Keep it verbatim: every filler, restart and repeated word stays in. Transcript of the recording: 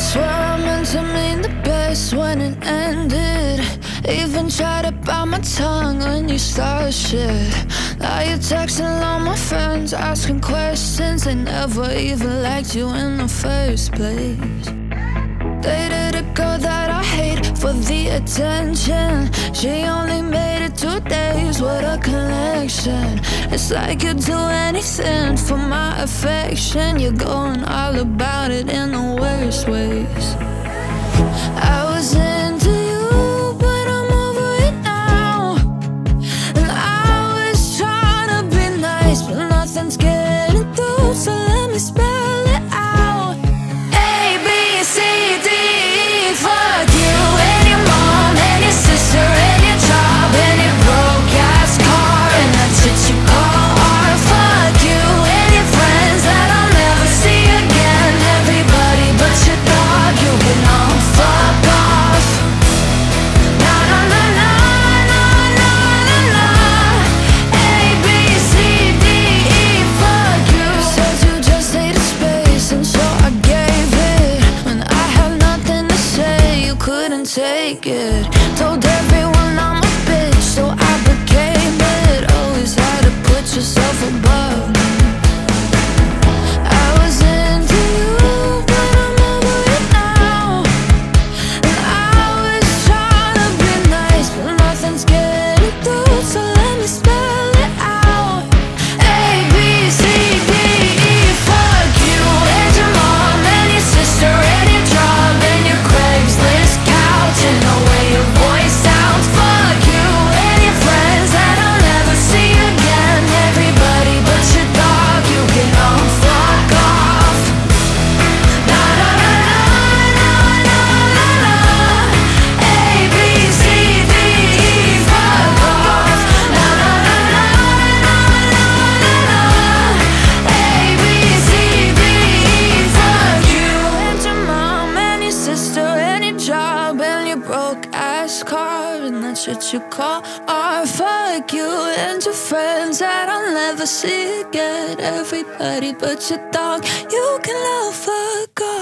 Swear I meant to mean the best when it ended. Even tried to bite my tongue when you started shit. Now you're texting all my friends, asking questions. They never even liked you in the first place. Dated a girl that I hate for the attention. She only made it two days, what a connection. It's like you'd do anything for my affection. You're going all about it in the worst ways. I was into you, but I'm over it now. And I was trying to be nice, but nothing's getting through. So let me spell it out. A, B, C, D, E, fuck you and your mom and your sister and your job and your broke-ass car and that shit you call art. Fuck you and your friends that I'll never see again. Everybody but your dog, you can all fuck off. Na na na na na na na na. A, B, C, D, E, fuck you. Said you just needed space and so I gave it. When I had nothing to say, you couldn't take it. Told everyone I'm a bitch, so I became it. Always had to put yourself above me. I was into you, but I'm over it now. And I was trying to be nice, but nothing's getting through. So let me spell it out. A, B, C, D, E, fuck you and your mom and your sister and your job and your Craigslist couch and the way your voice sounds. Fuck you and your friends that I'll never see again. Everybody but your dog, you can all fuck off. Na na na na na na na na. A, B, C, D, E, fuck off. Na na na na na na na na. A, B, C, D, E, fuck you and your mom and your sister and your job and your broke ass car and that shit you call art. Fuck you and your friends that I'll never see again. Everybody but your dog, you can all fuck off.